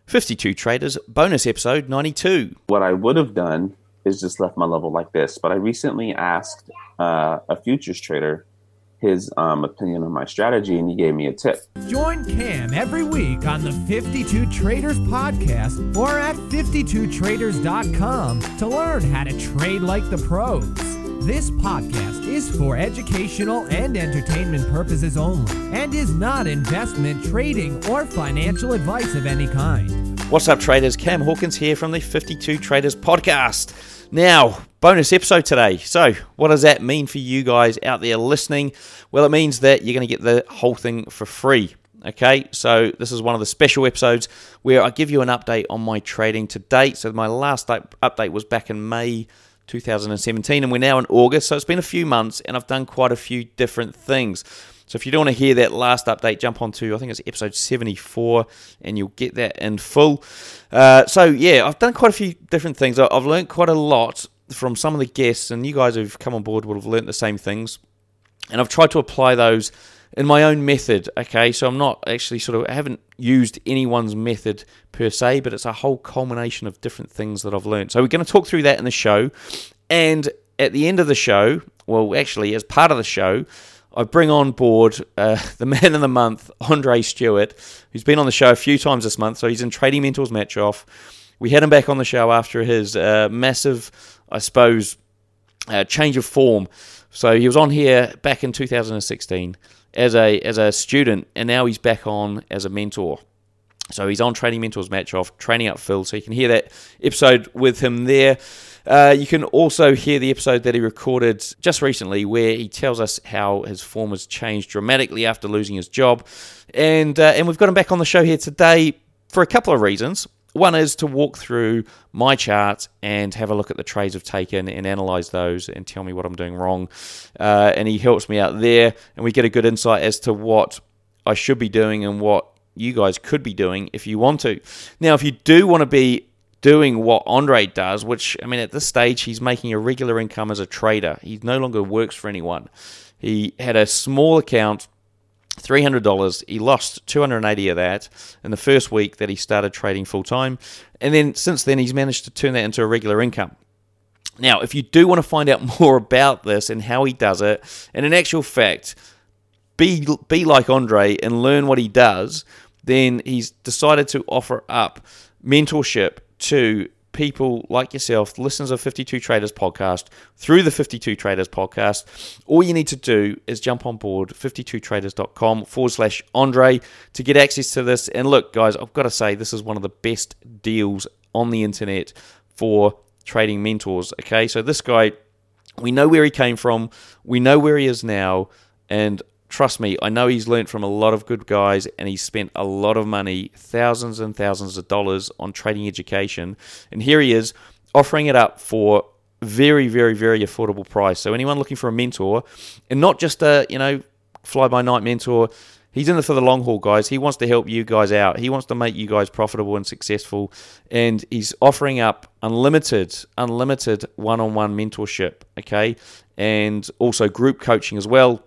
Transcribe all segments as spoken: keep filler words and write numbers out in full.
fifty-two Traders, bonus episode ninety-two. What I would have done is just left my level like this, but I recently asked uh, a futures trader his um, opinion on my strategy, and he gave me a tip. Join Cam every week on the fifty-two Traders podcast or at fifty-two traders dot com to learn how to trade like the pros. This podcast is for educational and entertainment purposes only and is not investment, trading, or financial advice of any kind. What's up, traders? Cam Hawkins here from the fifty-two Traders podcast. Now, bonus episode today. So, what does that mean for you guys out there listening? Well, it means that you're going to get the whole thing for free. Okay, so this is one of the special episodes where I give you an update on my trading to date. So, my last update was back in May two thousand seventeen, and we're now in August, so it's been a few months, and I've done quite a few different things. So if you don't want to hear that last update, jump onto, I think it's episode seventy-four, and you'll get that in full. Uh, so yeah, I've done quite a few different things. I've learned quite a lot from some of the guests, and you guys who've come on board will have learned the same things. And I've tried to apply those in my own method, okay? So I'm not actually sort of, I haven't used anyone's method per se, but it's a whole culmination of different things that I've learned. So we're going to talk through that in the show. And at the end of the show, well, actually, as part of the show, I bring on board uh, the man of the month, Andre Stewart, who's been on the show a few times this month. So he's in Trading Mentors Match Off. We had him back on the show after his uh, massive, I suppose, uh, change of form. So he was on here back in two thousand sixteen as a as a student, and now he's back on as a mentor. So he's on Trading Mentors Match Off, training up Phil. So you can hear that episode with him there. Uh, you can also hear the episode that he recorded just recently where he tells us how his form has changed dramatically after losing his job. And uh, and we've got him back on the show here today for a couple of reasons. One is to walk through my charts and have a look at the trades I've taken and analyze those and tell me what I'm doing wrong. Uh, and he helps me out there, and we get a good insight as to what I should be doing and what you guys could be doing if you want to. Now, if you do want to be doing what Andre does, which, I mean, at this stage, he's making a regular income as a trader. He no longer works for anyone. He had a small account, three hundred dollars. He lost two hundred eighty of that in the first week that he started trading full-time. And then since then, he's managed to turn that into a regular income. Now, if you do want to find out more about this and how he does it, and in actual fact, be, be like Andre and learn what he does, then he's decided to offer up mentorship to people like yourself, listeners of fifty-two Traders podcast, through the fifty-two Traders podcast. All you need to do is jump on board fifty-two traders dot com forward slash Andre to get access to this. And look, guys, I've got to say, this is one of the best deals on the internet for trading mentors. Okay, so this guy, we know where he came from, we know where he is now, and trust me, I know he's learned from a lot of good guys, and he's spent a lot of money, thousands and thousands of dollars on trading education. And here he is offering it up for very, very, very affordable price. So anyone looking for a mentor, and not just a, you know, fly-by-night mentor, he's in it for the long haul, guys. He wants to help you guys out. He wants to make you guys profitable and successful. And he's offering up unlimited, unlimited one-on-one mentorship, okay? And also group coaching as well.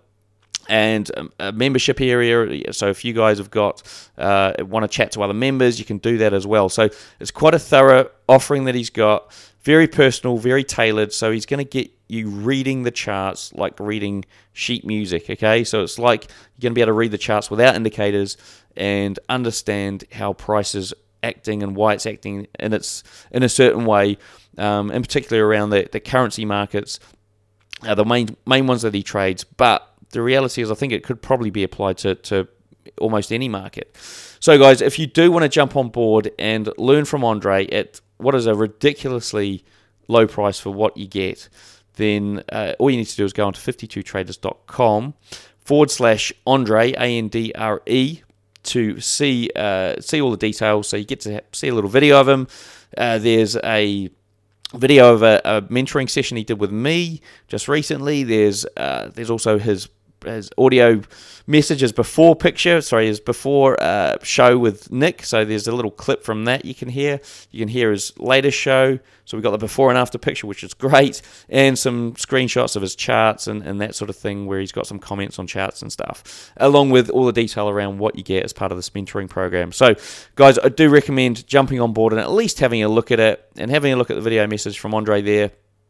And a membership area, so if you guys have got uh, want to chat to other members, you can do that as well. So it's quite a thorough offering that he's got, very personal, very tailored. So he's going to get you reading the charts like reading sheet music, okay? So it's like you're going to be able to read the charts without indicators and understand how price is acting and why it's acting in its in a certain way, um, in particular around the, the currency markets, uh, the main main ones that he trades, but the reality is I think it could probably be applied to, to almost any market. So, guys, if you do want to jump on board and learn from Andre at what is a ridiculously low price for what you get, then uh, all you need to do is go on to fifty-two traders dot com forward slash Andre, A N D R E, to see, uh, see all the details. So you get to see a little video of him. Uh, there's a video of a, a mentoring session he did with me just recently. There's uh, there's also his his audio message is before picture, sorry, is before uh, show with Nick. So there's a little clip from that you can hear. You can hear his latest show. So we've got the before and after picture, which is great, and some screenshots of his charts and, and that sort of thing where he's got some comments on charts and stuff, along with all the detail around what you get as part of this mentoring program. So, guys, I do recommend jumping on board and at least having a look at it and having a look at the video message from Andre there.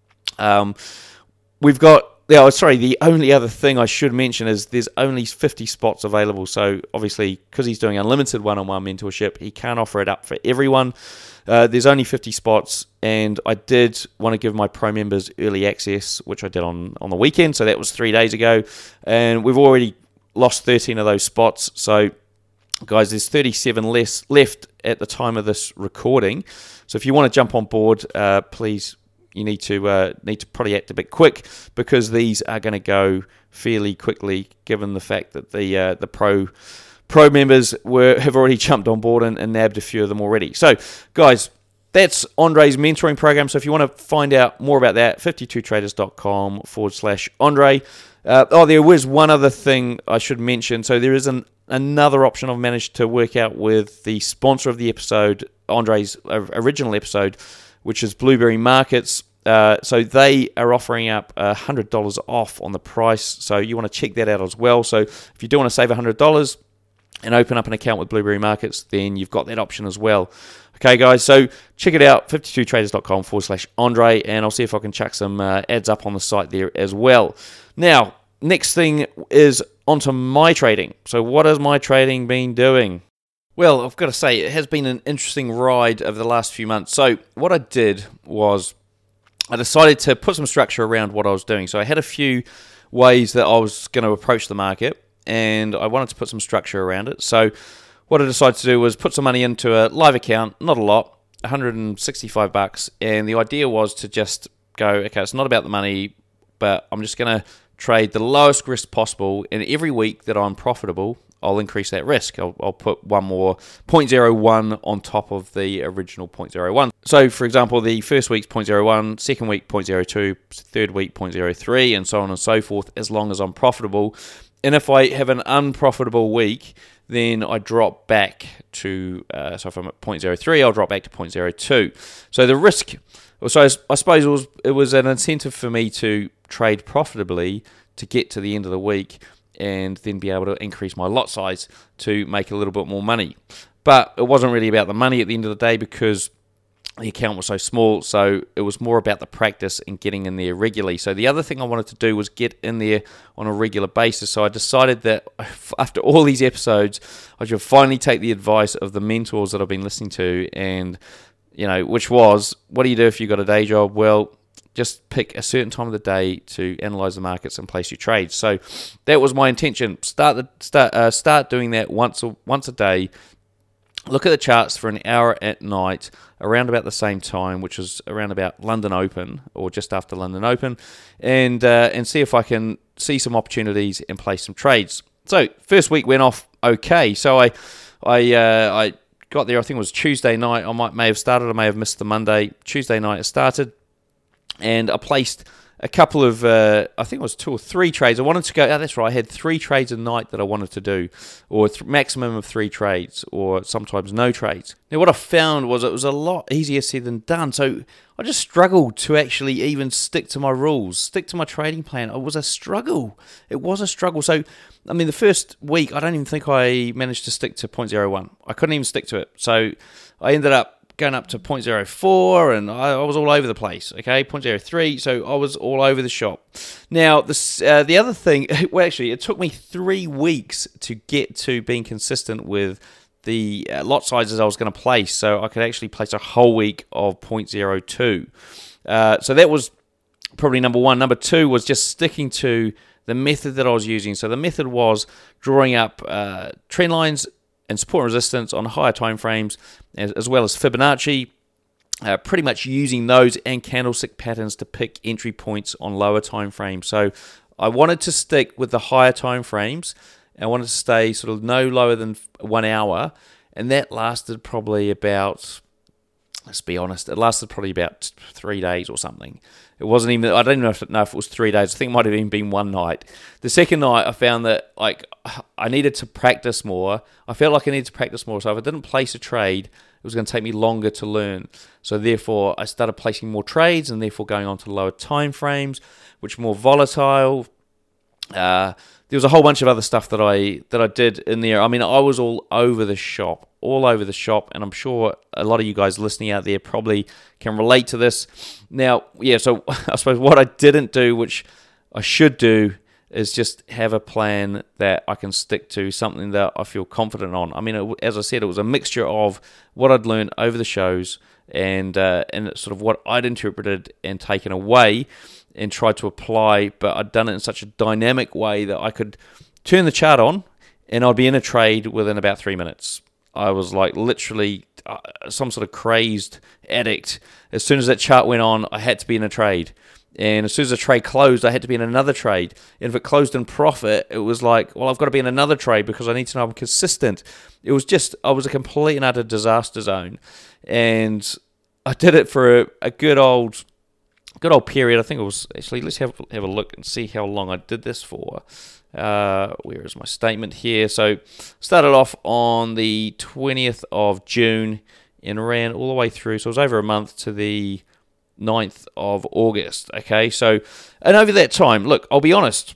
Um, we've got Yeah, sorry, the only other thing I should mention is there's only fifty spots available. So obviously, because he's doing unlimited one-on-one mentorship, he can't offer it up for everyone. Uh, there's only fifty spots, and I did want to give my pro members early access, which I did on, on the weekend. So that was three days ago, and we've already lost thirteen of those spots. So, guys, there's thirty-seven less left at the time of this recording. So if you want to jump on board, uh, please... You need to uh, need to probably act a bit quick because these are going to go fairly quickly, given the fact that the uh, the pro pro members were have already jumped on board and, and nabbed a few of them already. So, guys, that's Andre's mentoring program. So if you want to find out more about that, fifty-two traders dot com forward slash Andre. Uh, oh, there was one other thing I should mention. So there is an another option I've managed to work out with the sponsor of the episode, Andre's original episode, which is Blueberry Markets. Uh, so they are offering up one hundred dollars off on the price. So you want to check that out as well. So if you do want to save one hundred dollars and open up an account with Blueberry Markets, then you've got that option as well. Okay, guys, so check it out, fifty-two traders dot com forward slash Andre, and I'll see if I can chuck some uh, ads up on the site there as well. Now, next thing is onto my trading. So what has my trading been doing? Well, I've got to say, it has been an interesting ride over the last few months. So what I did was I decided to put some structure around what I was doing. So I had a few ways that I was going to approach the market, and I wanted to put some structure around it. So what I decided to do was put some money into a live account, not a lot, one hundred sixty-five bucks, and the idea was to just go, okay, it's not about the money, but I'm just going to trade the lowest risk possible, and every week that I'm profitable, I'll increase that risk. I'll, I'll put one more zero point zero one on top of the original zero point zero one. So, for example, the first week's zero point zero one, second week zero point zero two, third week zero point zero three, and so on and so forth, as long as I'm profitable. And if I have an unprofitable week, then I drop back to, uh, so if I'm at zero point zero three, I'll drop back to zero point zero two. So the risk, so I suppose it was, it was an incentive for me to trade profitably to get to the end of the week and then be able to increase my lot size to make a little bit more money. But it wasn't really about the money at the end of the day because the account was so small, so it was more about the practice and getting in there regularly. So the other thing I wanted to do was get in there on a regular basis. So I decided that after all these episodes, I should finally take the advice of the mentors that I've been listening to, and you know, which was, what do you do if you've got a day job? Well, just pick a certain time of the day to analyze the markets and place your trades. So that was my intention. Start the, start uh, start doing that once a, once a day. Look at the charts for an hour at night, around about the same time, which is around about London Open or just after London Open, and uh, and see if I can see some opportunities and place some trades. So first week went off okay. So I I uh, I got there. I think it was Tuesday night. I might may have started. I may have missed the Monday. Tuesday night I started. And I placed a couple of, uh, I think it was two or three trades. I wanted to go, oh, that's right, I had three trades a night that I wanted to do, or th- maximum of three trades, or sometimes no trades. Now, what I found was it was a lot easier said than done. So I just struggled to actually even stick to my rules, stick to my trading plan. It was a struggle. It was a struggle. So, I mean, the first week, I don't even think I managed to stick to zero point zero one. I couldn't even stick to it. So I ended up going up to zero point zero four, and I, I was all over the place, okay, zero point zero three, so I was all over the shop. Now, this, uh, the other thing, well, actually, it took me three weeks to get to being consistent with the uh, lot sizes I was going to place, so I could actually place a whole week of zero point zero two. Uh, so that was probably number one. Number two was just sticking to the method that I was using. So the method was drawing up uh, trend lines and support and resistance on higher time frames, as, as well as Fibonacci, uh, pretty much using those and candlestick patterns to pick entry points on lower time frames. So I wanted to stick with the higher time frames, and I wanted to stay sort of no lower than one hour, and that lasted probably about let's be honest, it lasted probably about three days or something. It wasn't even, I don't even know if, know if it was three days. I think it might have even been one night. The second night, I found that like I needed to practice more. I felt like I needed to practice more. So if I didn't place a trade, it was going to take me longer to learn. So therefore, I started placing more trades and therefore going on to lower time frames, which are more volatile. Uh, there was a whole bunch of other stuff that I that I did in there. I mean, I was all over the shop, all over the shop, and I'm sure a lot of you guys listening out there probably can relate to this. Now, yeah, so I suppose what I didn't do, which I should do, is just have a plan that I can stick to, something that I feel confident on. I mean, it, as I said, it was a mixture of what I'd learned over the shows and uh, and sort of what I'd interpreted and taken away and tried to apply, but I'd done it in such a dynamic way that I could turn the chart on and I'd be in a trade within about three minutes. I was like literally uh, some sort of crazed addict. As soon as that chart went on, I had to be in a trade. And as soon as the trade closed, I had to be in another trade. And if it closed in profit, it was like, well, I've got to be in another trade because I need to know I'm consistent. It was just, I was a complete and utter disaster zone. And I did it for a, a good old good old period. I think it was, actually, let's have, have a look and see how long I did this for. Uh, where is my statement here? So started off on the twentieth of June and ran all the way through. So it was over a month to the ninth of August. Okay, so, and over that time, look, I'll be honest,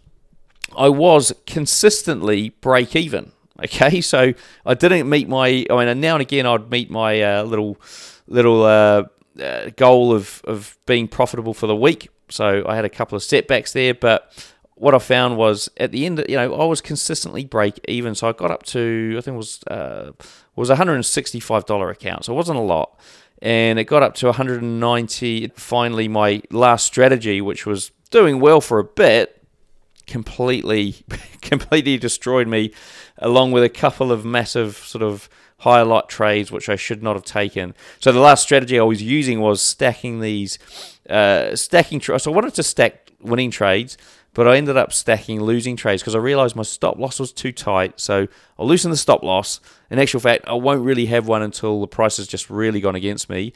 I was consistently break even. Okay, so I didn't meet my, I mean, now and again I'd meet my uh, little, little uh, uh, goal of, of being profitable for the week. So I had a couple of setbacks there, but what I found was at the end, you know, I was consistently break even. So I got up to, I think it was, uh, was a one hundred sixty-five dollars account. So it wasn't a lot. And it got up to one hundred ninety. Finally, my last strategy, which was doing well for a bit, completely, completely destroyed me, along with a couple of massive sort of higher lot trades, which I should not have taken. So the last strategy I was using was stacking these, uh, stacking. Tra- so I wanted to stack winning trades, but I ended up stacking losing trades because I realized my stop loss was too tight. So I'll loosen the stop loss. In actual fact, I won't really have one until the price has just really gone against me.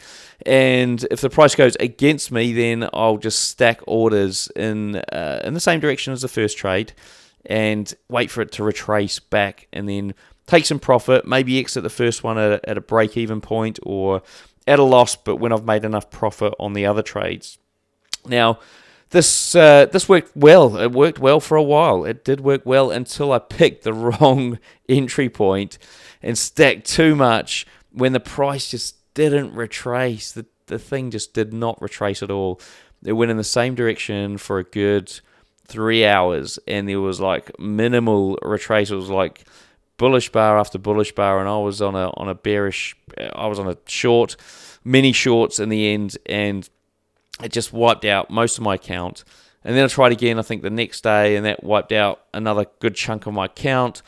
And if the price goes against me, then I'll just stack orders in uh, in the same direction as the first trade and wait for it to retrace back and then take some profit, maybe exit the first one at a, at a break-even point or at a loss, but when I've made enough profit on the other trades. Now, This uh, this worked well. It worked well for a while. It did work well until I picked the wrong entry point and stacked too much when the price just didn't retrace. The, the thing just did not retrace at all. It went in the same direction for a good three hours, and there was like minimal retrace. It was like bullish bar after bullish bar, and I was on a on a bearish. I was on a short, mini shorts in the end, and it just wiped out most of my account. And then I tried again, I think, the next day, and that wiped out another good chunk of my account.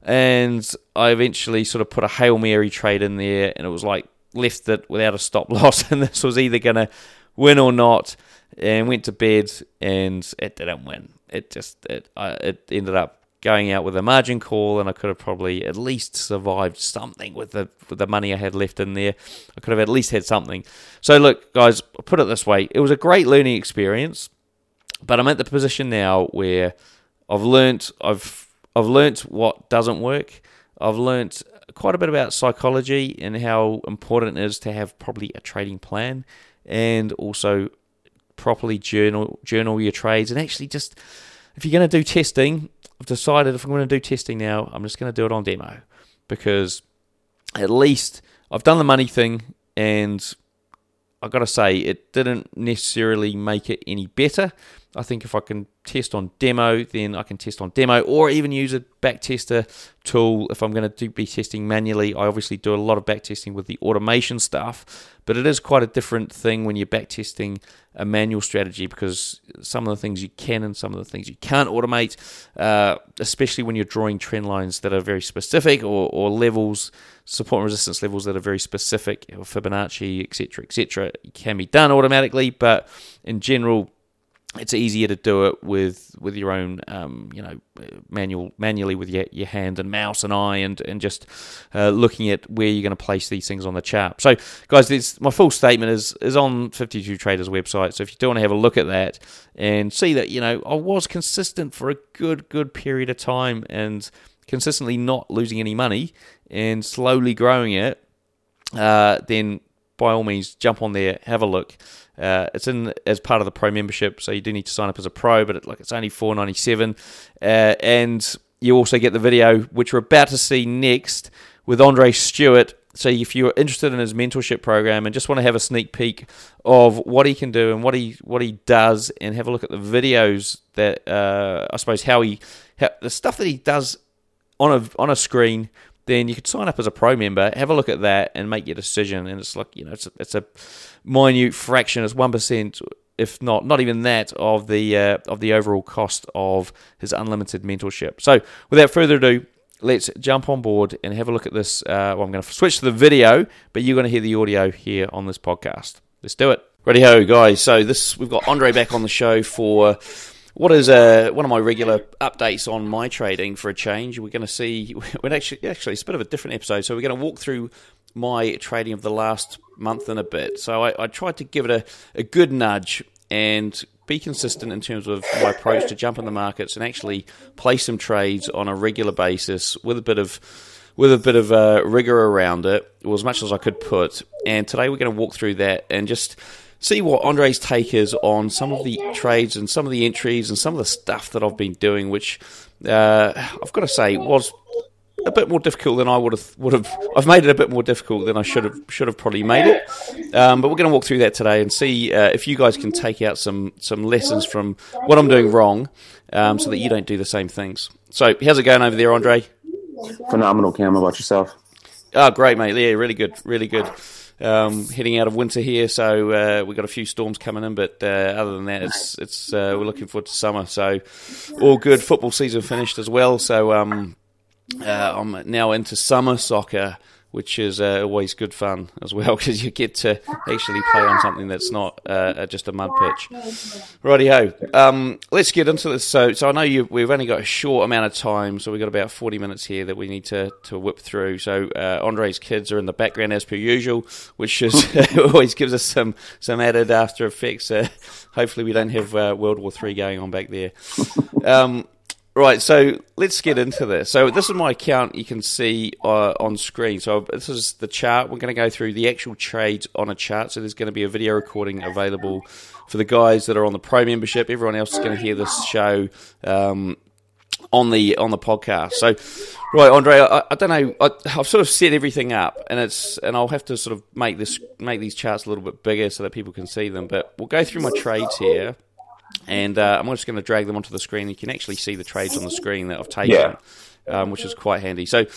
And I eventually sort of put a Hail Mary trade in there, and it was like left it without a stop loss, and this was either going to win or not, and went to bed, and it didn't win. It just, it, I, it ended up going out with a margin call, and I could have probably at least survived something with the with the money I had left in there. I could have at least had something. So look, guys, I'll put it this way. It was a great learning experience, but I'm at the position now where I've learnt, I've, I've learnt what doesn't work. I've learnt quite a bit about psychology and how important it is to have probably a trading plan and also properly journal, journal your trades. And actually just, if you're going to do testing, I've decided if I'm going to do testing now, I'm just going to do it on demo because at least I've done the money thing, and I've got to say it didn't necessarily make it any better. I think if I can test on demo, then I can test on demo or even use a back tester tool if I'm going to do, be testing manually. I obviously do a lot of back testing with the automation stuff, but it is quite a different thing when you're back testing a manual strategy because some of the things you can and some of the things you can't automate, uh, especially when you're drawing trend lines that are very specific or, or levels, support and resistance levels that are very specific, or Fibonacci, et cetera, et cetera. It can be done automatically, but in general, it's easier to do it with with your own, um, you know, manual manually with your, your hand and mouse and eye, and and just uh, looking at where you're going to place these things on the chart. So, guys, this, my full statement is is on fifty-two Traders website. So if you do want to have a look at that and see that, you know, I was consistent for a good good period of time and consistently not losing any money and slowly growing it, uh, then by all means jump on there, have a look. Uh, it's in as part of the Pro membership, so you do need to sign up as a Pro, but it, like it's only four dollars and ninety-seven cents. Uh, and you also get the video, which we're about to see next, with Andre Stewart. So if you're interested in his mentorship program and just want to have a sneak peek of what he can do and what he what he does, and have a look at the videos that uh, I suppose how he how, the stuff that he does on a on a screen, then you could sign up as a Pro member, have a look at that, and make your decision. And it's like, you know, it's a, it's a minute fraction, it's one percent, if not not even that, of the uh, of the overall cost of his unlimited mentorship. So without further ado, let's jump on board and have a look at this. Uh, well, I'm going to switch to the video, but you're going to hear the audio here on this podcast. Let's do it. Righty-ho, guys. So this we've got Andre back on the show for what is uh, one of my regular updates on my trading for a change. We're going to see, we're actually, actually it's a bit of a different episode, so we're going to walk through my trading of the last month and a bit. So I, I tried to give it a, a good nudge and be consistent in terms of my approach to jump in the markets and actually place some trades on a regular basis with a bit of with a bit of uh, rigor around it, or as much as I could put. And today we're going to walk through that and just see what Andre's take is on some of the trades and some of the entries and some of the stuff that I've been doing, which uh, I've got to say was a bit more difficult than I would have would have. I've made it a bit more difficult than I should have should have probably made it. Um, but we're going to walk through that today and see uh, if you guys can take out some some lessons from what I'm doing wrong, um, so that you don't do the same things. So how's it going over there, Andre? Phenomenal, Cam. How about yourself? Oh, great, mate. Yeah, really good, really good. Um, heading out of winter here, so uh, we've got a few storms coming in, but uh, other than that, it's it's uh, we're looking forward to summer. So all good. Football season finished as well, so um, uh, I'm now into summer soccer, which is uh, always good fun as well, because you get to actually play on something that's not uh, just a mud pitch. Righty-ho. Um, let's get into this. So, so I know you, we've only got a short amount of time, so we've got about forty minutes here that we need to, to whip through. So uh, Andre's kids are in the background as per usual, which is always gives us some, some added after effects. Uh, hopefully we don't have uh, World War Three going on back there. Um, Right, so let's get into this. So this is my account you can see uh, on screen. So this is the chart. We're going to go through the actual trades on a chart. So there's going to be a video recording available for the guys that are on the Pro membership. Everyone else is going to hear this show um, on the on the podcast. So, right, Andre, I, I don't know. I, I've sort of set everything up, and it's and I'll have to sort of make this make these charts a little bit bigger so that people can see them. But we'll go through my trades here. And uh, I'm just going to drag them onto the screen. You can actually see the trades on the screen that I've taken, yeah. um, which is quite handy. So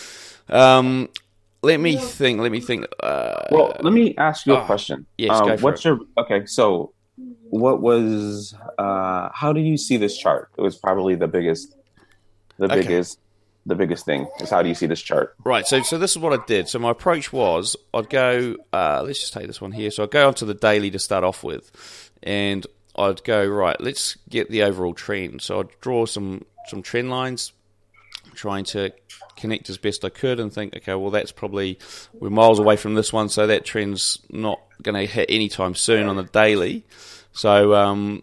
um, let me think. Let me think. Uh, well, let me ask you a oh, question. Yes, um, go for what's it. your okay? So, what was? Uh, how do you see this chart? It was probably the biggest, the okay. biggest, the biggest thing is how do you see this chart? Right. So, so this is what I did. So my approach was I'd go. Uh, let's just take this one here. So I'd go onto the daily to start off with, and I'd go, right, let's get the overall trend. So I'd draw some, some trend lines, trying to connect as best I could and think, okay, well, that's probably, we're miles away from this one, so that trend's not going to hit anytime soon on the daily. So um,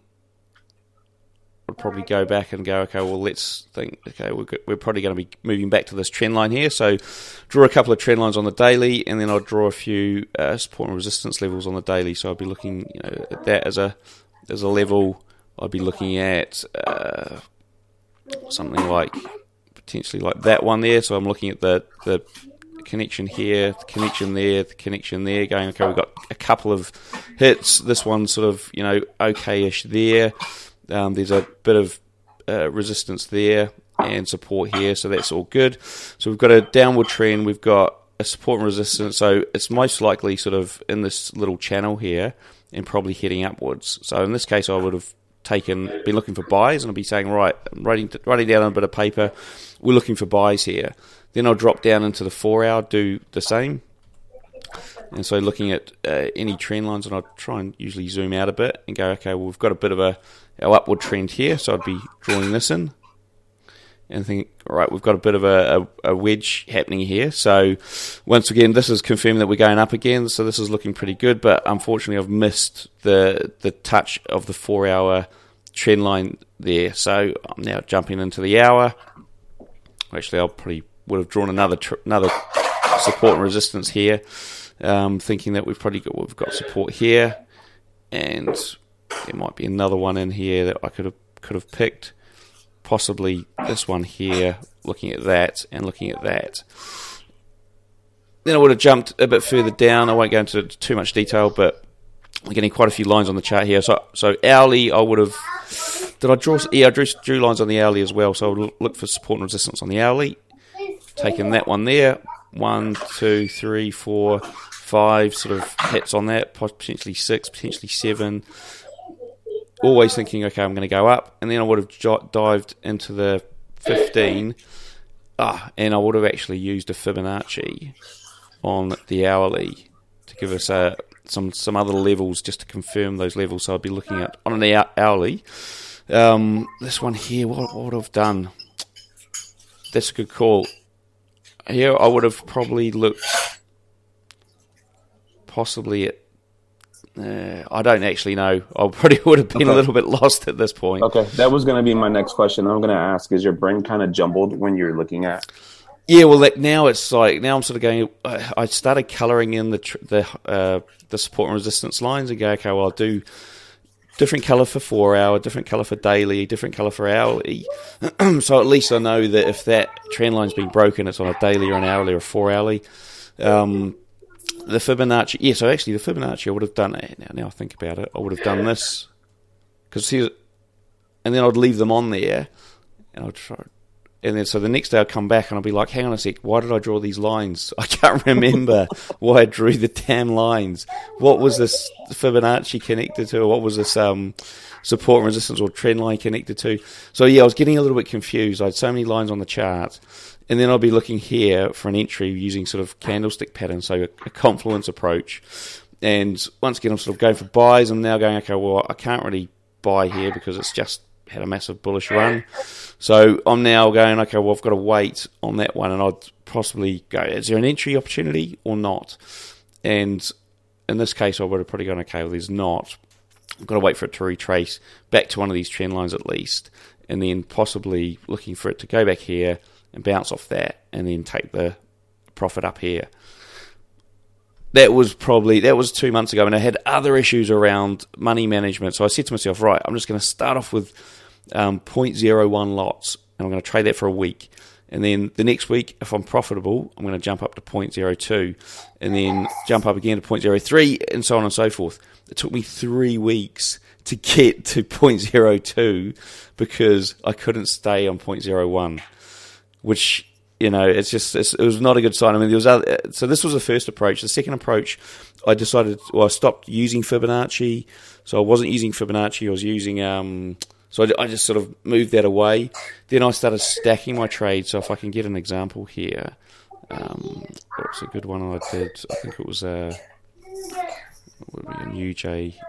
I'd probably go back and go, okay, well, let's think, okay, we're, we're probably going to be moving back to this trend line here. So draw a couple of trend lines on the daily, and then I'd draw a few uh, support and resistance levels on the daily. So I'd be looking, you know, at that as a As a level. I'd be looking at uh, something like potentially like that one there. So I'm looking at the, the connection here, the connection there, the connection there, going, okay, we've got a couple of hits. This one's sort of, you know, okay-ish there. Um, there's a bit of uh, resistance there and support here, so that's all good. So we've got a downward trend. We've got a support and resistance. So it's most likely sort of in this little channel here, and probably heading upwards. So in this case, I would have taken, been looking for buys, and I'd be saying, right, I'm writing, writing down on a bit of paper, we're looking for buys here. Then I'll drop down into the four hour, do the same. And so looking at uh, any trend lines, and I'll try and usually zoom out a bit and go, okay, well, we've got a bit of a our upward trend here, so I'd be drawing this in. And think, all right, we've got a bit of a, a, a wedge happening here. So once again, this is confirming that we're going up again. So this is looking pretty good. But unfortunately, I've missed the the touch of the four-hour trend line there. So I'm now jumping into the hour. Actually, I probably would have drawn another tr- another support and resistance here, um, thinking that we've probably got we've got support here, and there might be another one in here that I could have could have picked. Possibly this one here, looking at that and looking at that. Then I would have jumped a bit further down. I won't go into too much detail, but we're getting quite a few lines on the chart here. So, so hourly, I would have. Did I draw? Yeah, I drew, drew lines on the hourly as well. So I would look for support and resistance on the hourly. Taking that one there. One, two, three, four, five sort of hits on that. Potentially six, potentially seven. Always thinking, okay, I'm going to go up, and then I would have j- dived into the fifteen, ah, and I would have actually used a Fibonacci on the hourly to give us uh, some some other levels just to confirm those levels. So I'd be looking at on an hourly. Um, this one here, what, what would I have done? That's a good call. Here I would have probably looked possibly at. Uh, I don't actually know. I probably would have been okay. a little bit lost at this point. Okay, that was going to be my next question. I'm going to ask, is your brain kind of jumbled when you're looking at? Yeah, well, that, now it's like, now I'm sort of going, I started colouring in the tr- the uh, the support and resistance lines and go, okay, well, I'll do different colour for four hour, different colour for daily, different colour for hourly. So at least I know that if that trend line's been broken, it's on a daily or an hourly or a four hourly. Um The Fibonacci, yeah, so actually the Fibonacci, I would have done, now, now I think about it, I would have done this, because and then I'd leave them on there, and I'd try, and then so the next day I'd come back and I'd be like, hang on a sec, why did I draw these lines? I can't remember why I drew the damn lines. What was this Fibonacci connected to, or what was this um, support and resistance or trend line connected to? So yeah, I was getting a little bit confused. I had so many lines on the chart. And then I'll be looking here for an entry using sort of candlestick pattern, so a, a confluence approach. And once again, I'm sort of going for buys. I'm now going, okay, well, I can't really buy here because it's just had a massive bullish run. So I'm now going, okay, well, I've got to wait on that one, and I'd possibly go, is there an entry opportunity or not? And in this case, I would have probably gone, okay, well, there's not. I've got to wait for it to retrace back to one of these trend lines at least, and then possibly looking for it to go back here and bounce off that, and then take the profit up here. That was probably, that was two months ago, and I had other issues around money management. So I said to myself, right, I'm just going to start off with um, zero point zero one lots, and I'm going to trade that for a week. And then the next week, if I'm profitable, I'm going to jump up to zero point zero two, and then jump up again to zero point zero three, and so on and so forth. It took me three weeks to get to zero point zero two because I couldn't stay on zero point zero one. Which, you know, it's just, it's, it was not a good sign. I mean, there was other, so this was the first approach. The second approach, I decided, well, I stopped using Fibonacci. So I wasn't using Fibonacci, I was using, um, so I, I just sort of moved that away. Then I started stacking my trades. So if I can get an example here, um, that was a good one I did. I think it was a, it would be a New J.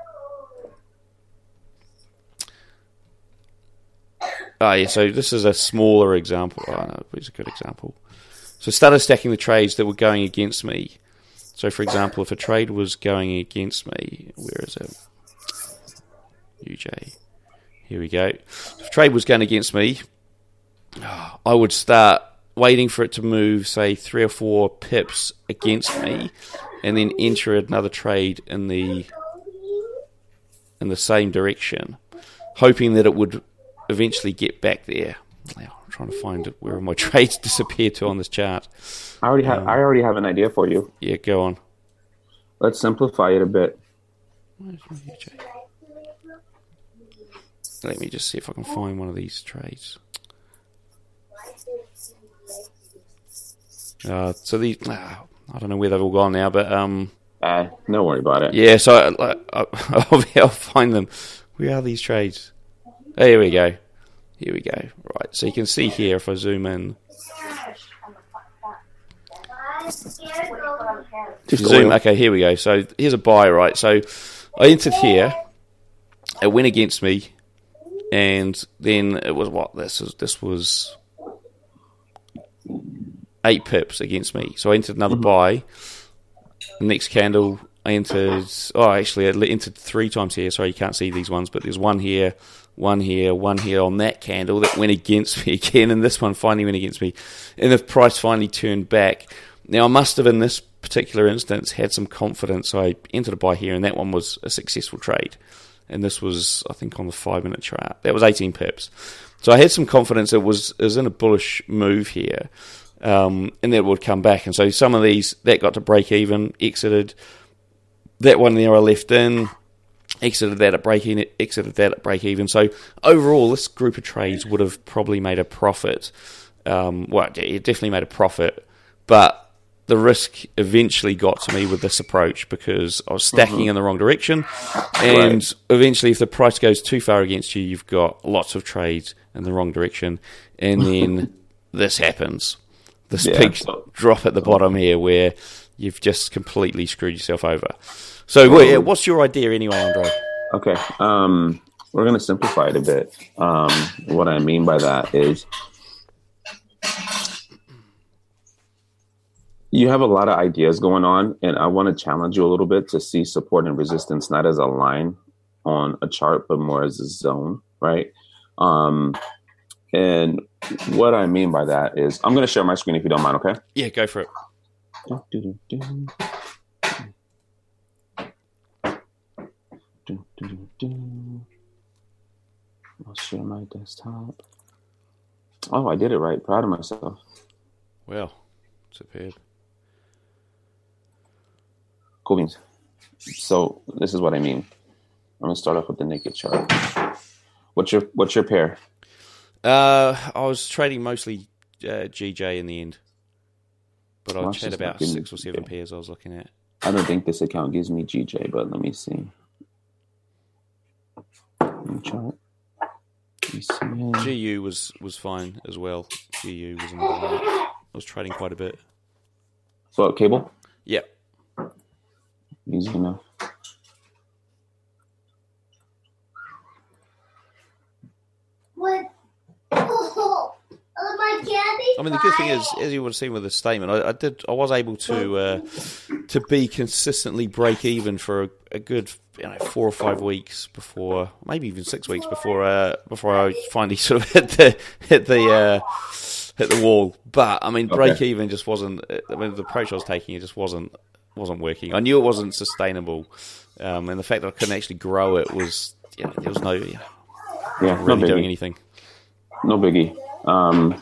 Ah, yeah, so this is a smaller example. Oh, no, it's a good example. So I started stacking the trades that were going against me. So, for example, if a trade was going against me, where is it? U J. Here we go. If a trade was going against me, I would start waiting for it to move, say, three or four pips against me, and then enter another trade in the in the same direction, hoping that it would eventually get back there. Now, I'm trying to find it where my trades disappear to on this chart. I already have. Um, I already have an idea for you. Yeah, go on. Let's simplify it a bit. Where's my U J? Let me just see if I can find one of these trades. Uh, so these, uh, I don't know where they've all gone now, but um, uh, don't worry about it. Yeah, so I, I, I'll, I'll find them. Where are these trades? Oh, here we go. Here we go. Right, so you can see here if I zoom in. Zoom. Okay, here we go. So here's a buy, right? So I entered here. It went against me, and then it was what? This was this was eight pips against me. So I entered another mm-hmm. buy. Next candle, I entered. Oh, actually, I entered three times here. Sorry, you can't see these ones, but there's one here, one here, one here on that candle that went against me again, and this one finally went against me, and the price finally turned back. Now, I must have, in this particular instance, had some confidence. So I entered a buy here, and that one was a successful trade. And this was, I think, on the five-minute chart. That was eighteen pips. So I had some confidence it was, it was in a bullish move here, um, and that it would come back. And so some of these, that got to break even, exited. That one there I left in, exited that at break even, exited that at break even. So overall, this group of trades would have probably made a profit. Um, well, it definitely made a profit, but the risk eventually got to me with this approach because I was stacking mm-hmm. in the wrong direction. And right. eventually, if the price goes too far against you, you've got lots of trades in the wrong direction. And then this happens. This yeah, big so, drop at the bottom here where you've just completely screwed yourself over. So um, what's your idea anyway, Andre? Okay. Um, we're going to simplify it a bit. Um, what I mean by that is you have a lot of ideas going on, and I want to challenge you a little bit to see support and resistance not as a line on a chart, but more as a zone, right? Um, and what I mean by that is, I'm going to share my screen if you don't mind, okay? Yeah, go for it. Do, do, do, do, do, do. I'll share my desktop. Oh, I did it right. Proud of myself. Well, superb. Cool beans. So this is what I mean. I'm gonna start off with the naked chart. What's your What's your pair? Uh, I was trading mostly uh, G J in the end, but I had about six or seven pairs I was looking at. I don't think this account gives me G J, but let me see. Chart. G U was was fine as well. G U was another one. I was trading quite a bit. So cable? Yeah. Easy enough. What? Oh, my candy. I mean, the good thing is, as you would have seen with the statement, I, I did, I was able to uh, to be consistently break even for a, a good, you know, four or five weeks before, maybe even six weeks before, uh, before I finally sort of hit the hit the uh, hit the wall. But I mean, break okay. even just wasn't. I mean, the approach I was taking, it just wasn't. wasn't working. I knew it wasn't sustainable, um, and the fact that I couldn't actually grow it was, you know, there was no, you know, yeah, really no doing anything. No biggie. Um,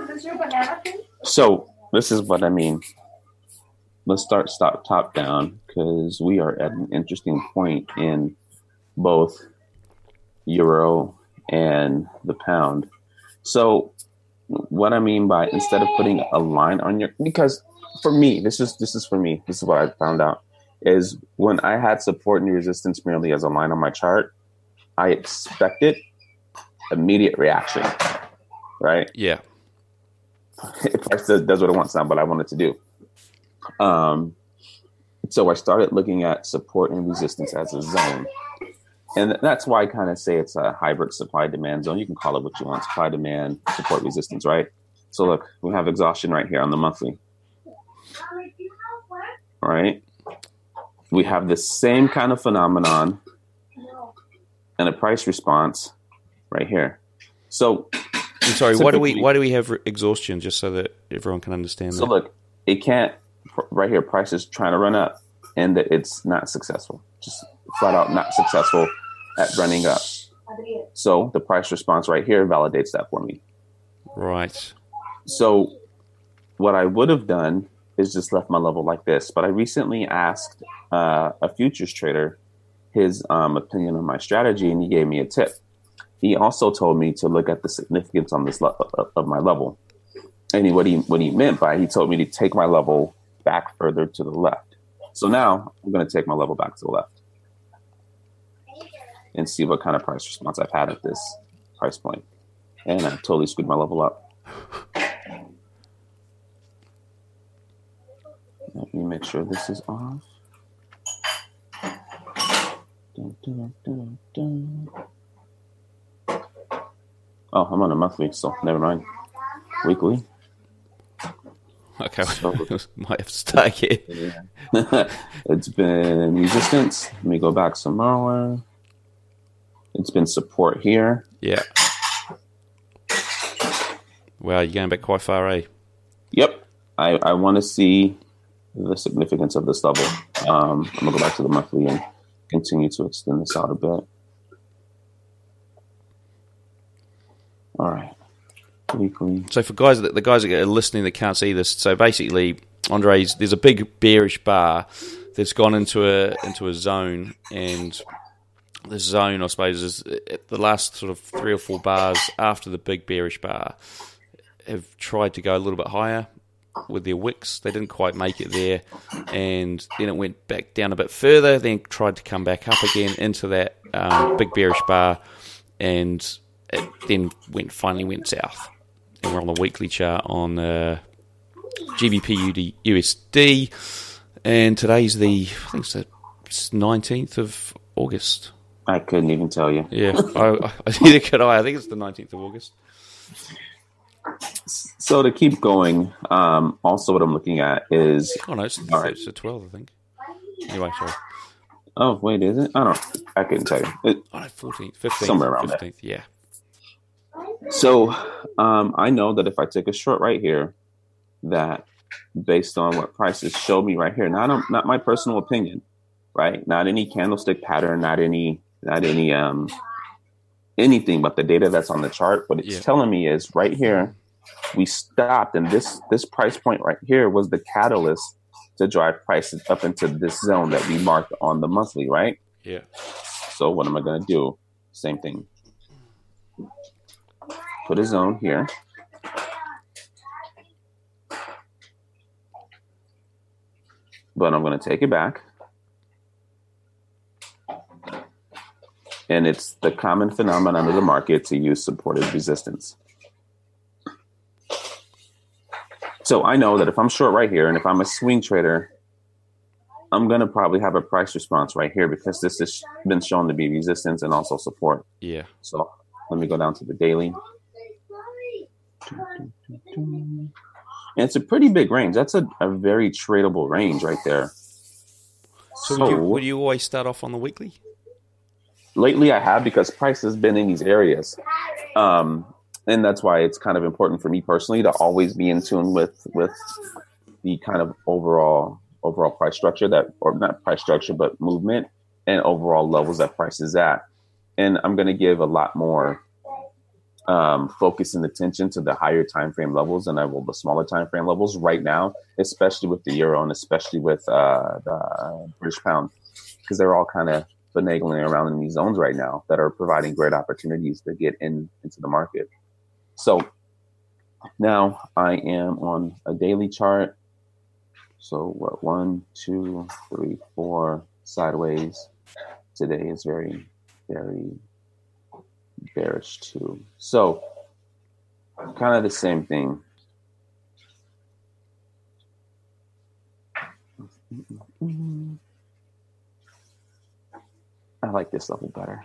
so this is what I mean. Let's start stop top down because we are at an interesting point in both euro and the pound. So what I mean by instead of putting a line on your, because for me, this is this is for me. This is what I found out is when I had support and resistance merely as a line on my chart, I expected immediate reaction, right? Yeah. Price does what it wants now, but I want it to do. Um, so I started looking at support and resistance as a zone, and that's why I kind of say it's a hybrid supply demand zone. You can call it what you want: supply demand, support resistance, right? So look, we have exhaustion right here on the monthly. All right. We have the same kind of phenomenon and a price response right here. So I'm sorry, why do we why do we have exhaustion, just so that everyone can understand so that? Look, it can't right here, price is trying to run up and it's not successful. Just flat out not successful at running up. So the price response right here validates that for me. Right. So what I would have done is just left my level like this. But I recently asked uh, a futures trader his um, opinion on my strategy, and he gave me a tip. He also told me to look at the significance on this le- of, of my level. And he, what he what he meant by, he told me to take my level back further to the left. So now I'm going to take my level back to the left and see what kind of price response I've had at this price point. And I totally screwed my level up. Let me make sure this is off. Dun, dun, dun, dun. Oh, I'm on a monthly, so never mind. Weekly. Okay, So, might have to start again. yeah. It's been resistance. Let me go back some more. It's been support here. Yeah. Wow, you're going back quite far, eh? Yep. I, I want to see the significance of this level. Um, I'm going to go back to the monthly and continue to extend this out a bit. All right. Weekly. So for guys that the guys that are listening that can't see this, so basically, Andre's there's a big bearish bar that's gone into a into a zone, and this zone, I suppose, is the last sort of three or four bars after the big bearish bar have tried to go a little bit higher with their wicks. They didn't quite make it there, and then it went back down a bit further, then tried to come back up again into that um, big bearish bar, and it then went finally went south. And we're on the weekly chart on uh, G B P U S D, and today's the I think it's the nineteenth of August. I couldn't even tell you. Yeah, I, I, neither could I. I think it's the nineteenth of August. So to keep going, um, also what I'm looking at is... Oh, no, it's, all right. it's the twelfth, I think. Anyway, sorry. Oh, wait, is it? I don't I couldn't tell you. It, Oh, no, fourteenth, fifteenth. Somewhere around fifteenth, yeah. So um, I know that if I take a short right here, that based on what prices show me right here, not not my personal opinion, right? Not any candlestick pattern, not any, not any, um, anything but the data that's on the chart. What it's Yeah. telling me is right here, we stopped, and this this price point right here was the catalyst to drive prices up into this zone that we marked on the monthly, right? Yeah. So what am I going to do? Same thing. Put a zone here. But I'm going to take it back. And it's the common phenomenon of the market to use supported resistance. So I know that if I'm short right here, and if I'm a swing trader, I'm going to probably have a price response right here because this has been shown to be resistance and also support. Yeah. So let me go down to the daily. And it's a pretty big range. That's a, a very tradable range right there. So, would, you, would you always start off on the weekly? Lately I have, because price has been in these areas. Um, and that's why it's kind of important for me personally to always be in tune with, with the kind of overall overall price structure that, or not price structure, but movement and overall levels that price is at. And I'm going to give a lot more um, focus and attention to the higher time frame levels than I will the smaller time frame levels right now, especially with the euro and especially with uh, the British pound, because they're all kind of finagling around in these zones right now that are providing great opportunities to get in into the market. So now I am on a daily chart. So what, one, two, three, four, sideways. Today is very, very bearish too. So kind of the same thing. I like this level better.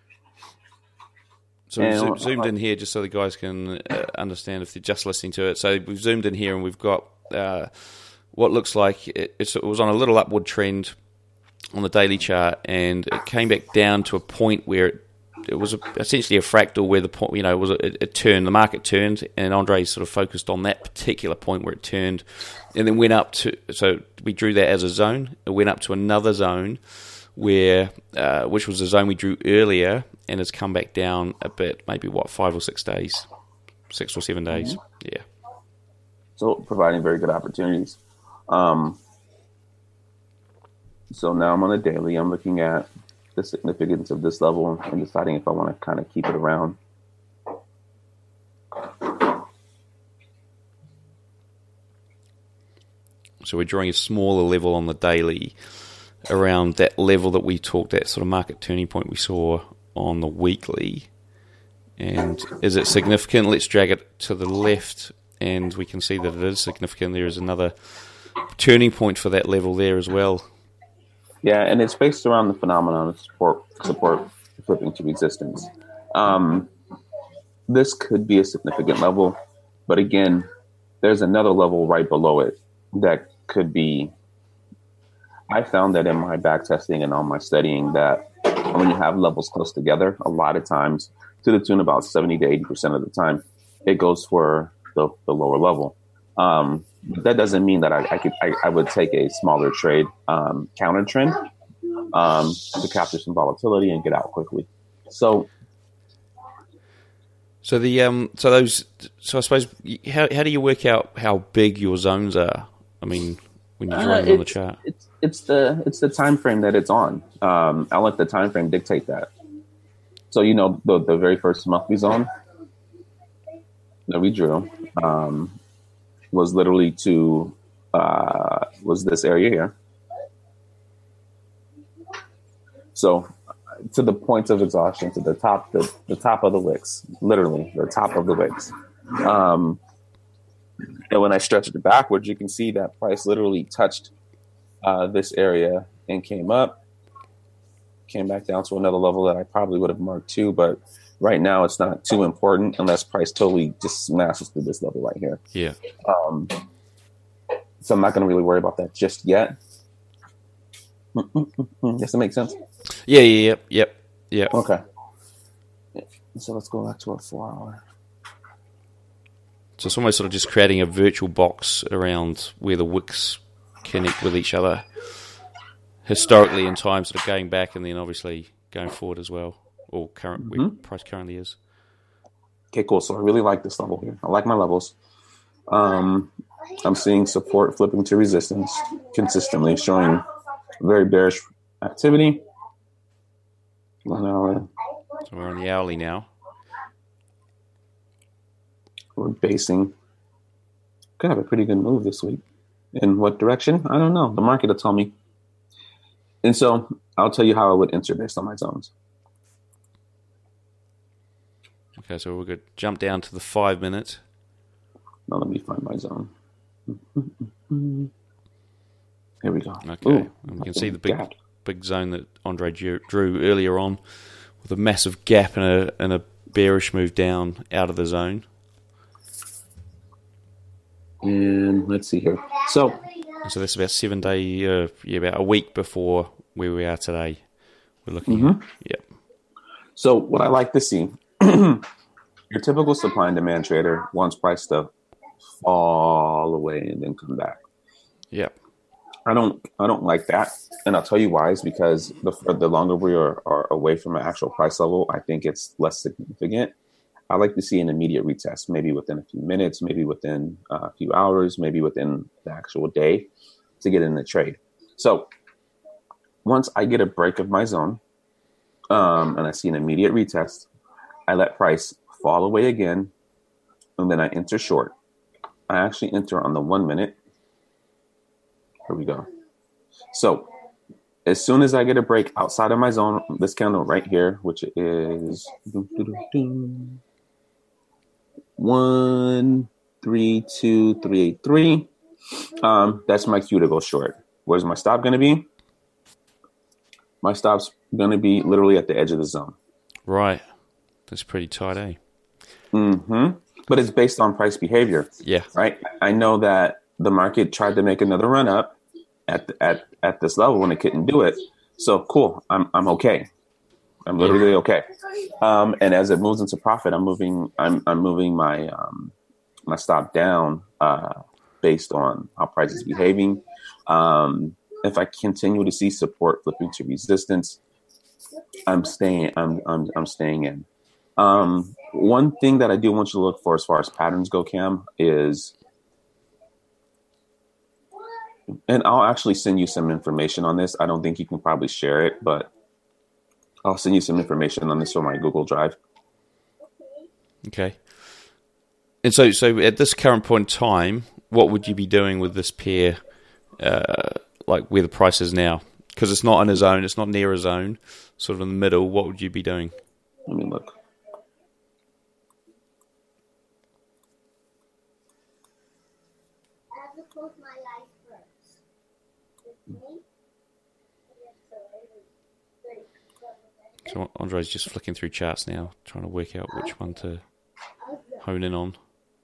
So we've And- zo- zoomed in here just so the guys can uh, understand if they're just listening to it. So we've zoomed in here and we've got uh, what looks like it, it's, it was on a little upward trend on the daily chart, and it came back down to a point where it, it was a, essentially a fractal where the point, you know, was a, it, it turned, the market turned, and Andre sort of focused on that particular point where it turned, and then went up to. So we drew that as a zone. It went up to another zone where, uh, which was the zone we drew earlier, and it's come back down a bit, maybe what, five or six days, six or seven days, mm-hmm. yeah. So providing very good opportunities. Um, so now I'm on a daily. I'm looking at the significance of this level and deciding if I want to kind of keep it around. So we're drawing a smaller level on the daily around that level that we talked, that sort of market turning point we saw on the weekly. And is it significant? Let's drag it to the left, and we can see that it is significant. There is another turning point for that level there as well. Yeah, and it's based around the phenomenon of support support flipping to resistance. Um, this could be a significant level, but again, there's another level right below it that could be. I found that in my back testing and all my studying that when you have levels close together, a lot of times, to the tune about seventy to eighty percent of the time, it goes for the, the lower level. Um, but that doesn't mean that I, I could I, I would take a smaller trade um, counter trend um, to capture some volatility and get out quickly. So, so the um, so those so I suppose how how do you work out how big your zones are? I mean, when you're drawing uh, on the chart, it's it's the it's the time frame that it's on. Um, I'll let the time frame dictate that. So you know the the very first monthly zone that we drew um, was literally to uh, was this area here. So to the point of exhaustion, to the top, the, the top of the wicks, literally the top of the wicks. Um, and when I stretched it backwards, you can see that price literally touched uh, this area and came up, came back down to another level that I probably would have marked too, but right now it's not too important unless price totally just smashes through this level right here. Yeah. Um, so I'm not going to really worry about that just yet. Does that make sense? Yeah, yeah, yep, yep, yep. Okay. So let's go back to our four hour. So it's almost sort of just creating a virtual box around where the wicks connect with each other historically in time, sort of going back and then obviously going forward as well, or current mm-hmm. where price currently is. Okay, cool. So I really like this level here. I like my levels. Um, I'm seeing support flipping to resistance consistently, showing very bearish activity. One hour. So we're on the hourly now. We're basing. Could have a pretty good move this week. In what direction? I don't know. The market will tell me. And so I'll tell you how I would enter based on my zones. Okay, so we're going to jump down to the five minute. Now let me find my zone. Here we go. Okay, Ooh, and we can see the big gap. big zone that Andre drew, drew earlier on with a massive gap and a and a bearish move down out of the zone. And let's see here. So, so that's about seven day, uh, yeah, about a week before where we are today. We're looking mm-hmm. at, yep. So what I like to see, your typical supply and demand trader wants price to fall away and then come back. Yep. I don't, I don't like that, and I'll tell you why. Is because the the longer we are, are away from an actual price level, I think it's less significant. I like to see an immediate retest, maybe within a few minutes, maybe within a few hours, maybe within the actual day, to get in the trade. So once I get a break of my zone, um, and I see an immediate retest, I let price fall away again, and then I enter short. I actually enter on the one minute. Here we go. So as soon as I get a break outside of my zone, this candle right here, which is one, three, two, three, eight, three. Um, that's my cue to go short. Where's my stop going to be? My stop's going to be literally at the edge of the zone. Right. That's pretty tight, eh? Mm-hmm. But it's based on price behavior. Yeah. Right? I know that the market tried to make another run up at at at this level when it couldn't do it. So cool. I'm I'm okay. I'm literally okay. Um, and as it moves into profit, I'm moving. I'm I'm moving my um, my stop down uh, based on how price is behaving. Um, if I continue to see support flipping to resistance, I'm staying. I'm I'm I'm staying in. Um, one thing that I do want you to look for as far as patterns go, Cam, is, and I'll actually send you some information on this. I don't think you can probably share it, but I'll send you some information on this from my Google Drive. Okay. And so, so at this current point in time, what would you be doing with this pair, uh, like where the price is now? Because it's not in a zone, it's not near a zone, sort of in the middle. What would you be doing? Let me look. So Andre's just flicking through charts now, trying to work out which one to hone in on.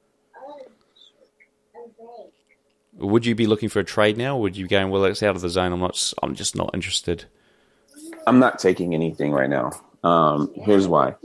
Would you be looking for a trade now, or would you be going, well, it's out of the zone, I'm not, I'm just not interested? I'm not taking anything right now. Um, here's why.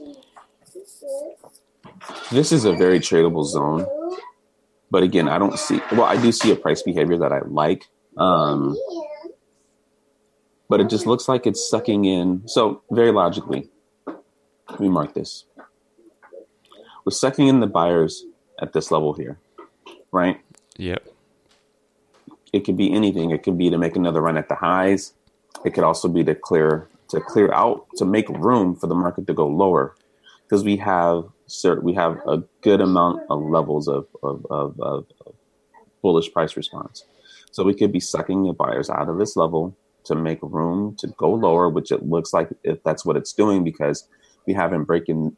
This is a very tradable zone. But again, I don't see, well, I do see a price behavior that I like. Um, but it just looks like it's sucking in. So very logically, let me mark this. We're sucking in the buyers at this level here, right? Yep. It could be anything. It could be to make another run at the highs. It could also be to clear to clear out, to make room for the market to go lower, because we have certain, we have a good amount of levels of of, of of bullish price response. So we could be sucking the buyers out of this level to make room to go lower, which it looks like if that's what it's doing, because we haven't breaking.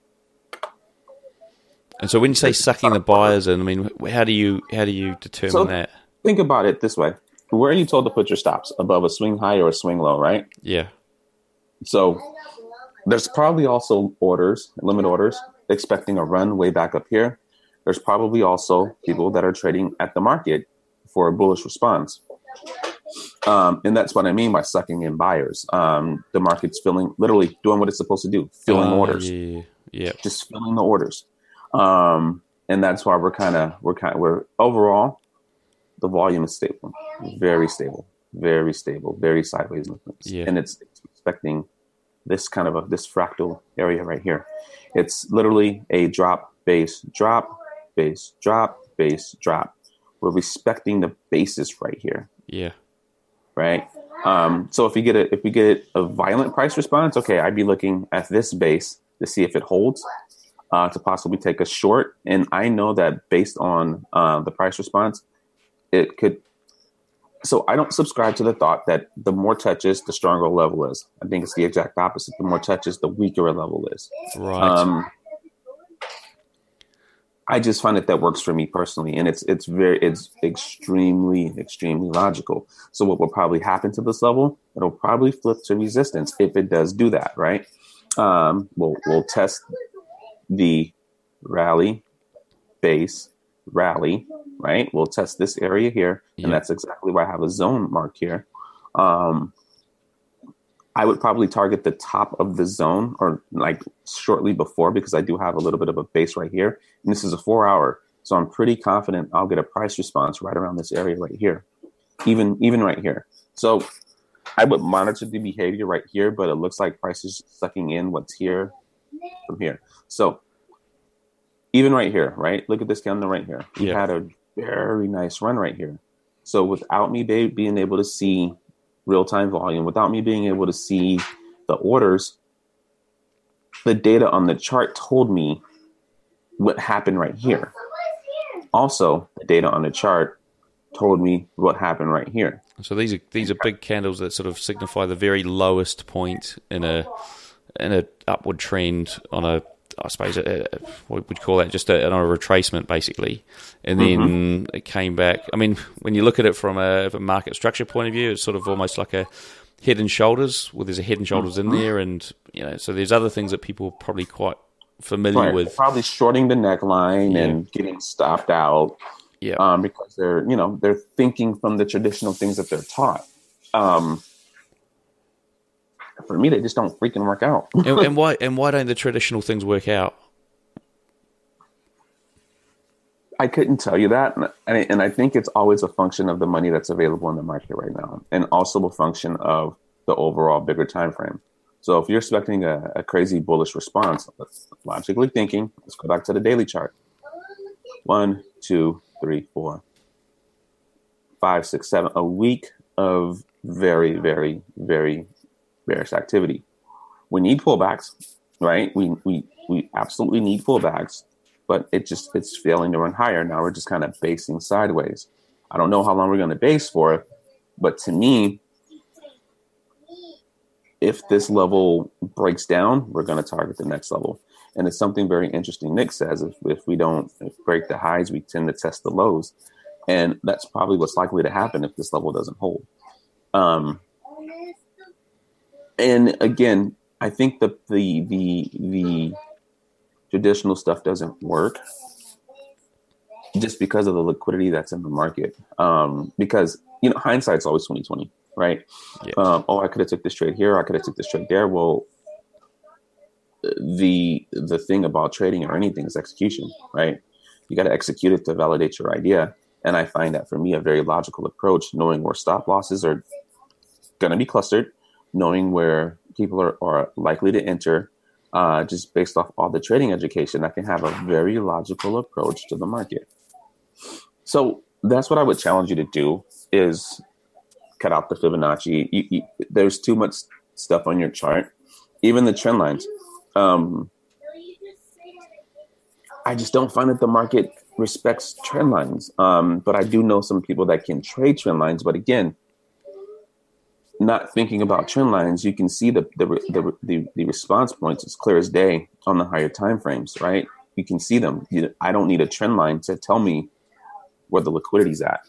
And so when you say sucking the buyers in, I mean, how do you how do you determine So, that? Think about it this way. Where are you told to put your stops? Above a swing high or a swing low, right? Yeah. So there's probably also orders, limit orders, expecting a run way back up here. There's probably also people that are trading at the market for a bullish response. Um, and that's what I mean by sucking in buyers. Um, the market's filling, literally doing what it's supposed to do, filling uh, orders. Yeah. Yeah. Just filling the orders. Um, and that's why we're kind of, we're kind of, we're overall, the volume is stable, very stable, very stable, very sideways movements. Yeah. And it's, it's expecting this kind of a, this fractal area right here. It's literally a drop, base, drop, base, drop, base, drop. We're respecting the basis right here. Yeah. Right. Um, so if we get a, if we get a violent price response, okay, I'd be looking at this base to see if it holds, uh, to possibly take a short. And I know that based on uh, the price response, it could. So I don't subscribe to the thought that the more touches, the stronger a level is. I think it's the exact opposite. The more touches, the weaker a level is. Right. Um, I just find that that works for me personally, and it's it's very it's extremely extremely logical. So what will probably happen to this level? It'll probably flip to resistance if it does do that, right? Um, we'll we'll test the rally, base, rally, right? We'll test this area here, Yeah. and that's exactly why I have a zone mark here. Um, I would probably target the top of the zone or like shortly before, because I do have a little bit of a base right here. And this is a four hour. So I'm pretty confident I'll get a price response right around this area right here, even, even right here. So I would monitor the behavior right here, but it looks like price is sucking in what's here from here. So even right here, right? Look at this candle right here. We Yeah. had a very nice run right here. So without me be, being able to see real-time volume, without me being able to see the orders, the data on the chart told me what happened right here. Also, the data on the chart told me what happened right here. So these are these are big candles that sort of signify the very lowest point in a in a upward trend on a, I suppose, a, a, what would you call that? Just a, on a retracement, basically. And then mm-hmm. it came back. I mean, when you look at it from a, a market structure point of view, it's sort of almost like a head and shoulders, where there's a head and shoulders mm-hmm. in there. And, you know, so there's other things that people are probably quite familiar right. with. Probably shorting the neckline yeah. and getting stopped out. Yeah. Um, because they're, you know, they're thinking from the traditional things that they're taught. Um, for me, they just don't freaking work out. and, and why? And why don't the traditional things work out? I couldn't tell you that, and I, and I think it's always a function of the money that's available in the market right now, and also a function of the overall bigger time frame. So if you're expecting a, a crazy bullish response, let's logically thinking, let's go back to the daily chart. One, two, three, four, five, six, seven. A week of very, very, very bearish activity. We need pullbacks, right? We we we absolutely need pullbacks. But it just it's failing to run higher. Now we're just kind of basing sideways. I don't know how long we're going to base for, but to me, if this level breaks down, we're going to target the next level. And it's something very interesting. Nick says if, if we don't break the highs, we tend to test the lows. And that's probably what's likely to happen if this level doesn't hold. Um, and again, I think the the the the traditional stuff doesn't work just because of the liquidity that's in the market. Um, because you know, hindsight's always twenty twenty, right? Yeah. Um, oh, I could have took this trade here. I could have took this trade there. Well, the the thing about trading or anything is execution, right? You got to execute it to validate your idea. And I find that for me, a very logical approach, knowing where stop losses are going to be clustered, knowing where people are, are likely to enter, uh, just based off all the trading education, I can have a very logical approach to the market. So that's what I would challenge you to do, is cut out the Fibonacci. You, you, there's too much stuff on your chart, even the trend lines. Um, I just don't find that the market respects trend lines. Um, but I do know some people that can trade trend lines. But again, not thinking about trend lines, you can see the the the, the, the response points as clear as day on the higher time frames, right? You can see them. You, I don't need a trend line to tell me where the liquidity's at.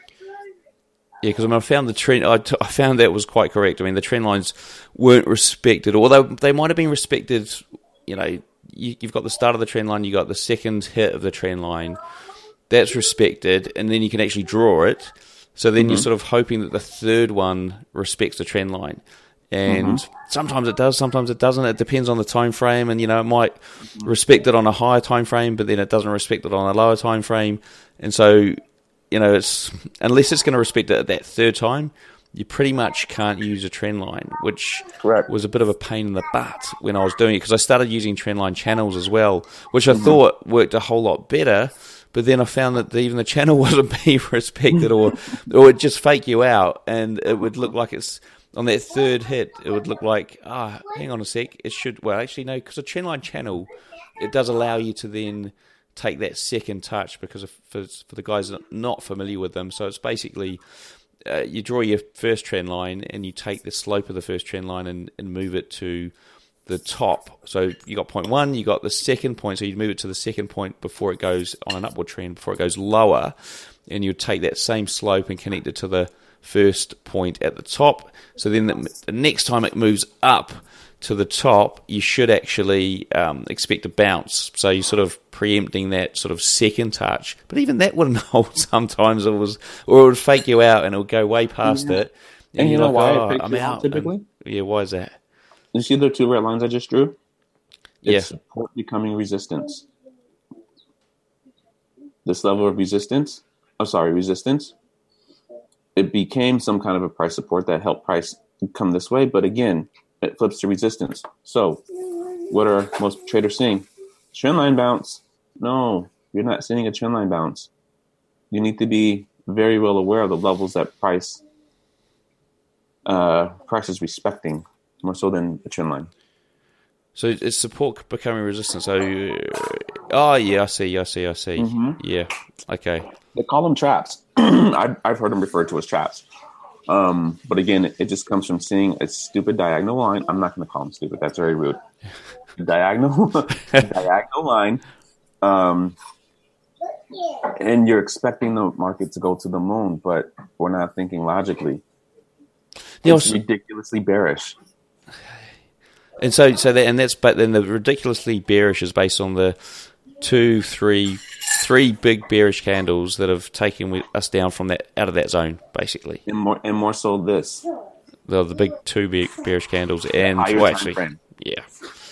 Yeah, because I mean, I found the trend. I, t- I found that was quite correct. I mean, the trend lines weren't respected, although they might have been respected. You know, you, you've got the start of the trend line, you got the second hit of the trend line. That's respected, and then you can actually draw it. So then mm-hmm. you're sort of hoping that the third one respects the trend line, and mm-hmm. sometimes it does, sometimes it doesn't. It depends on the time frame, and you know, it might respect it on a higher time frame, but then it doesn't respect it on a lower time frame, and so. You know, it's unless it's going to respect it at that third time, you pretty much can't use a trend line, which Correct. was a bit of a pain in the butt when I was doing it, because I started using trend line channels as well, which I mm-hmm. thought worked a whole lot better. But then I found that even the channel wasn't being respected, or or it just fake you out, and it would look like it's on that third hit. It would look like, ah, oh, hang on a sec, it should. Well, actually, no, because a trend line channel, it does allow you to then take that second touch, because of, for, for the guys that are not familiar with them. So it's basically uh, you draw your first trend line and you take the slope of the first trend line and, and move it to the top. So you got point one, you got the second point, so you'd move it to the second point before it goes on an upward trend, before it goes lower, and you'd take that same slope and connect it to the first point at the top. So then the, the next time it moves up to the top, you should actually um, expect a bounce. So you're sort of preempting that sort of second touch. But even that wouldn't hold sometimes. It was, or it would fake you out and it would go way past yeah. it. And, and you know like, why oh, it fakes I'm you out, typically? And, yeah, why is that? You see the two red lines I just drew? It's yeah. support becoming resistance. This level of resistance, oh, sorry, resistance, it became some kind of a price support that helped price come this way. But again, it flips to resistance. So what are most traders seeing? Trend line bounce. No, you're not seeing a trend line bounce. You need to be very well aware of the levels that price uh, price is respecting, more so than a trend line. So it's support becoming resistance. So, oh yeah, I see, I see, I see. Mm-hmm. Yeah, okay. They call them traps. I've, I've heard them referred to as traps. Um, but again, it, it just comes from seeing a stupid diagonal line. I'm not going to call them stupid. That's very rude. Diagonal, diagonal line. Um, and you're expecting the market to go to the moon, but we're not thinking logically. It's know, ridiculously bearish. And so, so that, and that's, but then the ridiculously bearish is based on the two, three, three big bearish candles that have taken us down from that, out of that zone, basically. And more, and more so this. The, the big two big bearish candles, and well, actually, yeah.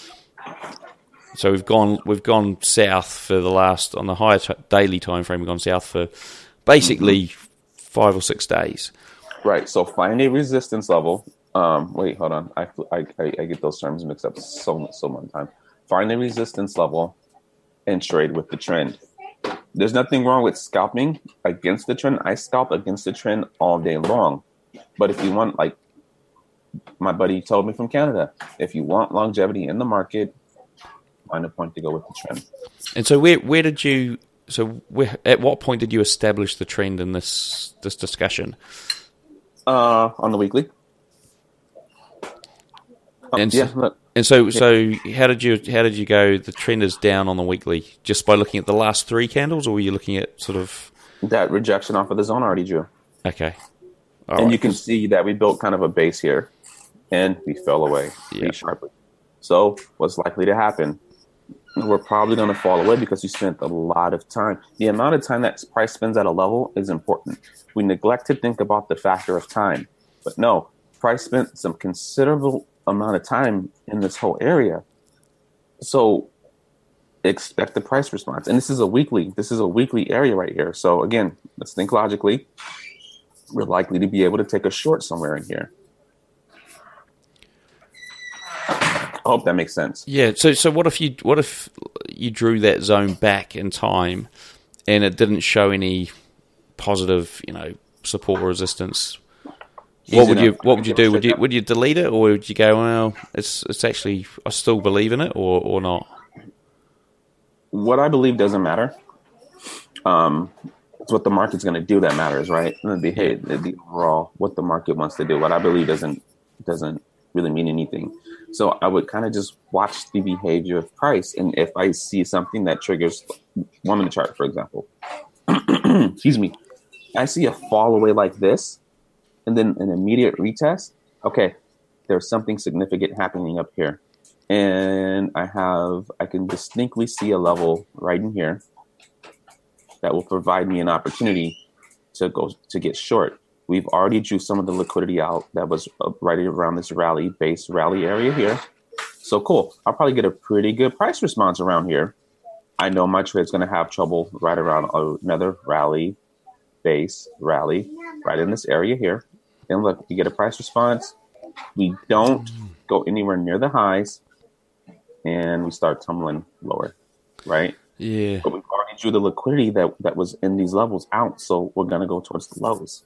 So we've gone, we've gone south for the last, on the higher t- daily time frame, we've gone south for basically mm-hmm. five or six days. Right. So find a resistance level. Um, wait, hold on. I, I I get those terms mixed up so so much time. Find a resistance level and trade with the trend. There's nothing wrong with scalping against the trend. I scalp against the trend all day long. But if you want, like my buddy told me from Canada, if you want longevity in the market, find a point to go with the trend. And so where where did you? So where, at what point did you establish the trend in this this discussion? Uh, on the weekly. And yeah, so, and so, so how did you how did you go? The trend is down on the weekly just by looking at the last three candles, or were you looking at sort of that rejection off of the zone already drew? Okay, All and right. You can see that we built kind of a base here, and we fell away yeah. pretty sharply. So what's likely to happen? We're probably going to fall away because you spent a lot of time. The amount of time that price spends at a level is important. We neglect to think about the factor of time. But no, price spent some considerable amount of time in this whole area. So expect the price response. And this is a weekly, this is a weekly area right here. So again, let's think logically. We're likely to be able to take a short somewhere in here. I hope that makes sense. Yeah. So, so what if you what if you drew that zone back in time, and it didn't show any positive, you know, support or resistance? Easy what would enough. you What would you do? Would you Would you delete it, or would you go, well, it's it's actually I still believe in it, or or not? What I believe doesn't matter. Um, it's what the market's going to do that matters, right? And the behavior, the overall, what the market wants to do. What I believe doesn't doesn't really mean anything. So I would kind of just watch the behavior of price. And if I see something that triggers one minute chart, for example, excuse me, I see a fall away like this and then an immediate retest. Okay, there's something significant happening up here. And I have, I can distinctly see a level right in here that will provide me an opportunity to go to get short. We've already drew some of the liquidity out that was right around this rally, base rally area here. So cool. I'll probably get a pretty good price response around here. I know my trade's going to have trouble right around another rally, base rally, right in this area here. And look, we get a price response. We don't go anywhere near the highs, and we start tumbling lower, right? Yeah. But we've already drew the liquidity that, that was in these levels out, so we're going to go towards the lows.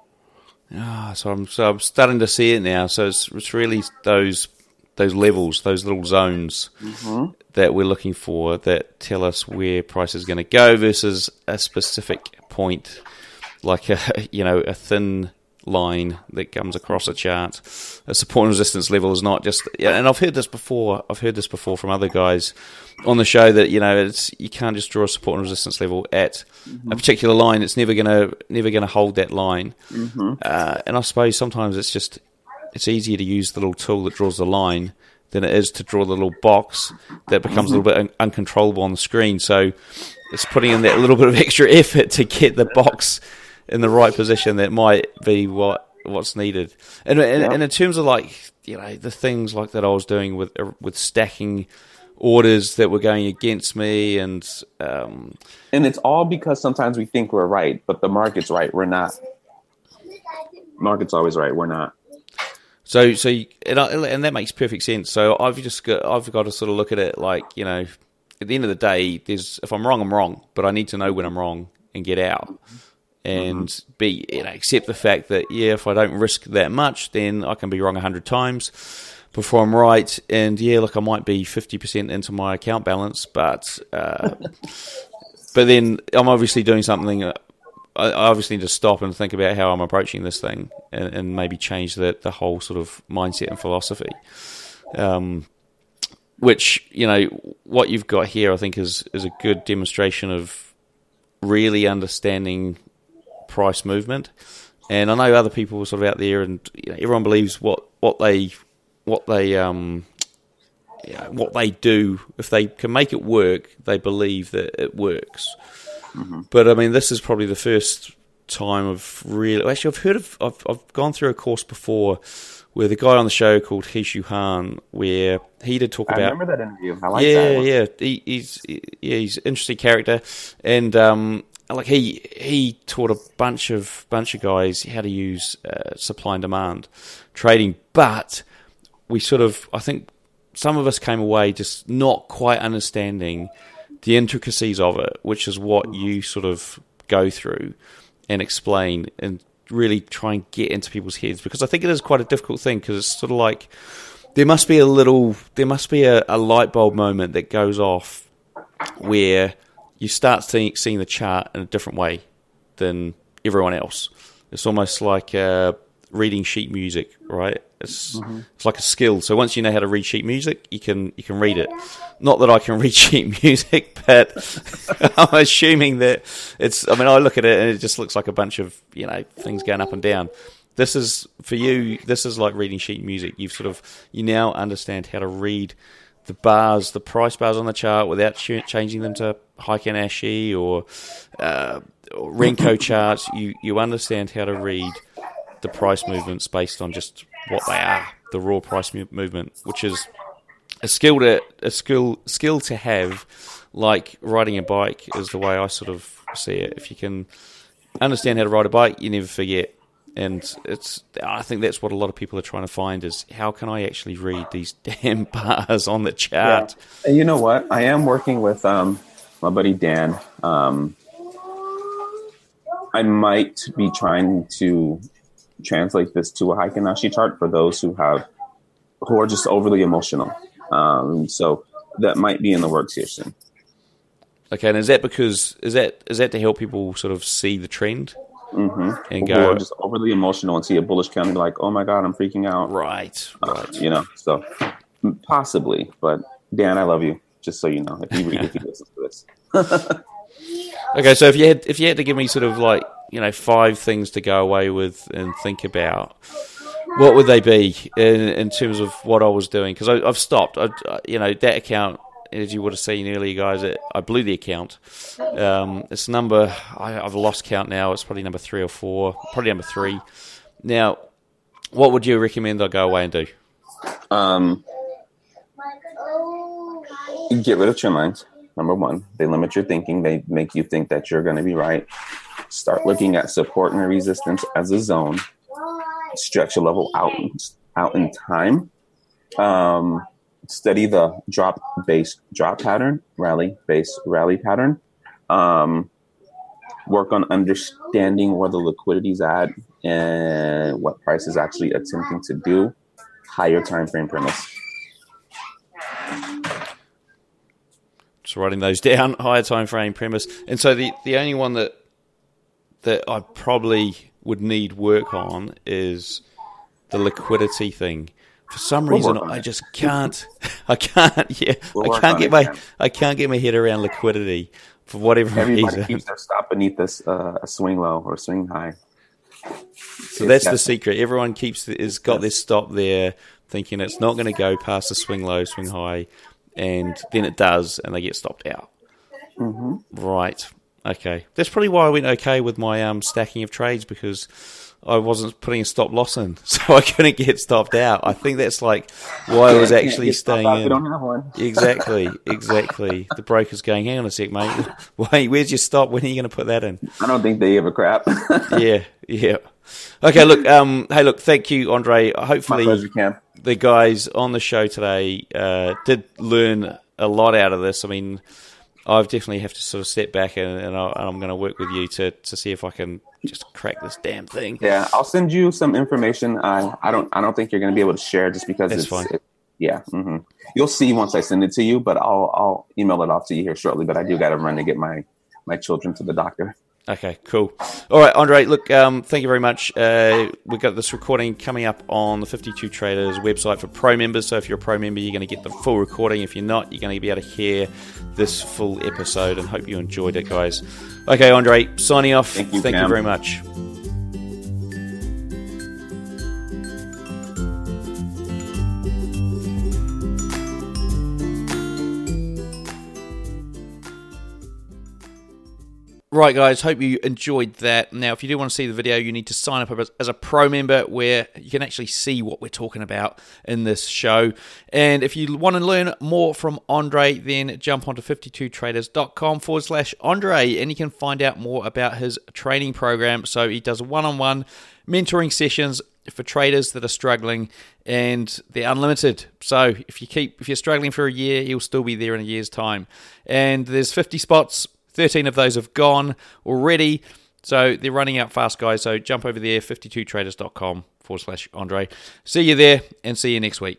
Ah, so I'm so I'm starting to see it now. So it's it's really those those levels, those little zones Mm-hmm. that we're looking for that tell us where price is going to go versus a specific point, like a you know a thin line that comes across a chart. A support and resistance level is not just, yeah, and I've heard this before. I've heard this before from other guys on the show that you know it's you can't just draw a support and resistance level at mm-hmm. a particular line. It's never gonna never gonna hold that line. Mm-hmm. Uh, and I suppose sometimes it's just it's easier to use the little tool that draws the line than it is to draw the little box that becomes mm-hmm. a little bit un- uncontrollable on the screen. So it's putting in that little bit of extra effort to get the box in the right position that might be what what's needed. And, and, yeah. and in terms of like you know the things like that I was doing with with stacking orders that were going against me, and um, and it's all because sometimes we think we're right, but the market's right. We're not. Market's always right. We're not. So so you, and, I, and that makes perfect sense. So I've just got I've got to sort of look at it like you know at the end of the day, there's if I'm wrong, I'm wrong, but I need to know when I'm wrong and get out. And mm-hmm. be, you know, accept the fact that, yeah, if I don't risk that much, then I can be wrong a hundred times before I'm right. And, yeah, look, I might be fifty percent into my account balance, but uh, but then I'm obviously doing something. Uh, I obviously need to stop and think about how I'm approaching this thing and, and maybe change the, the whole sort of mindset and philosophy. Um, which, you know, what you've got here, I think, is, is a good demonstration of really understanding price movement. And I know other people are sort of out there, and you know, everyone believes what, what they what they um you know, what they do. If they can make it work, they believe that it works. Mm-hmm. But I mean, this is probably the first time of really. Actually, I've heard of. I've I've gone through a course before where the guy on the show called Hishu Han, where he did talk I about. I remember that interview. I like yeah, that. Yeah, yeah. He, he's yeah, he's an interesting character, and um. Like he he taught a bunch of bunch of guys how to use uh, supply and demand trading, but we sort of I think some of us came away just not quite understanding the intricacies of it, which is what you sort of go through and explain and really try and get into people's heads, because I think it is quite a difficult thing, because it's sort of like there must be a little there must be a, a light bulb moment that goes off where you start seeing, seeing the chart in a different way than everyone else. It's almost like uh, reading sheet music, right? It's mm-hmm. it's like a skill. So once you know how to read sheet music, you can you can read it. Not that I can read sheet music, but I'm assuming that it's. I mean, I look at it and it just looks like a bunch of you know things going up and down. this is, for you, this is like reading sheet music. You've sort of, you now understand how to read the bars, the price bars on the chart without ch- changing them to Heiken Ashi or, uh, or Renko charts. You, you understand how to read the price movements based on just what they are, the raw price mu- movement, which is a skill to a skill skill to have, like riding a bike is the way I sort of see it. If you can understand how to ride a bike, you never forget. And it's I think that's what a lot of people are trying to find is how can I actually read these damn bars on the chart? Yeah. And you know what? I am working with um, my buddy Dan. Um, I might be trying to translate this to a Heiken Ashi chart for those who have who are just overly emotional. Um, so that might be in the works here soon. Okay, and is that because is that is that to help people sort of see the trend mm-hmm. and who go are just overly emotional and see a bullish candle like, oh my god, I'm freaking out. Right, uh, right. You know, so possibly. But Dan, I love you. Just so you know, if you if you listen to this. Okay, so if you had if you had to give me sort of like you know five things to go away with and think about, what would they be in, in terms of what I was doing? Because I've stopped. I, you know, that account, as you would have seen earlier, guys, it, I blew the account. Um, it's number, I, I've lost count now. It's probably number three or four, probably number three. Now, what would you recommend I go away and do? Um, get rid of trend lines. Number one, they limit your thinking. They make you think that you're going to be right. Start looking at support and resistance as a zone. Stretch a level out, out in time. Um, study the drop base drop pattern, rally base rally pattern. Um, work on understanding where the liquidity is at and what price is actually attempting to do. Higher time frame premise. Just writing those down. Higher time frame premise, and so the the only one that that I probably would need work on is the liquidity thing. For some we'll reason, I just can't. I can't. Yeah, we'll I can't get my. Again. I can't get my head around liquidity for whatever Everybody reason. Everybody keeps their stop beneath this uh, a swing low or a swing high. So it's that's the secret. Everyone keeps has got yes. their stop there, thinking it's not going to go past the swing low, swing high, and then it does, and they get stopped out. Mm-hmm. Right. Okay. That's probably why I went okay with my um, stacking of trades, because I wasn't putting a stop loss in, so I couldn't get stopped out. I think that's like why I was actually staying in. We don't have one. Exactly, exactly. The broker's going, hang on a sec, mate. Wait, where's your stop? When are you going to put that in? I don't think they give a crap. yeah, yeah. Okay, look. Um, hey, look. Thank you, Andre. Hopefully, my pleasure, Cam. The guys on the show today uh, did learn a lot out of this. I mean, I definitely have to sort of step back and, and, I, and I'm going to work with you to, to see if I can just crack this damn thing. Yeah, I'll send you some information. I I don't I don't think you're going to be able to share just because That's it's fine. It, yeah. Mm-hmm. You'll see once I send it to you, but I'll I'll email it off to you here shortly. But I do got to run to get my my children to the doctor. Okay, cool. All right, Andre, look, um, thank you very much. Uh, we've got this recording coming up on the fifty-two Traders website for pro members. So if you're a pro member, you're going to get the full recording. If you're not, you're going to be able to hear this full episode, and hope you enjoyed it, guys. Okay, Andre, signing off. Thank you, Thank Cam. you very much. Right, guys, hope you enjoyed that. Now, if you do want to see the video, you need to sign up as a pro member where you can actually see what we're talking about in this show. And if you want to learn more from Andre, then jump onto fifty-two traders.com forward slash Andre, and you can find out more about his training program. So he does one-on-one mentoring sessions for traders that are struggling, and they're unlimited. So if you keep if you're struggling for a year, he'll still be there in a year's time. And there's fifty spots. thirteen of those have gone already, so they're running out fast, guys. So jump over there, fifty-two traders.com forward slash Andre. See you there, and see you next week.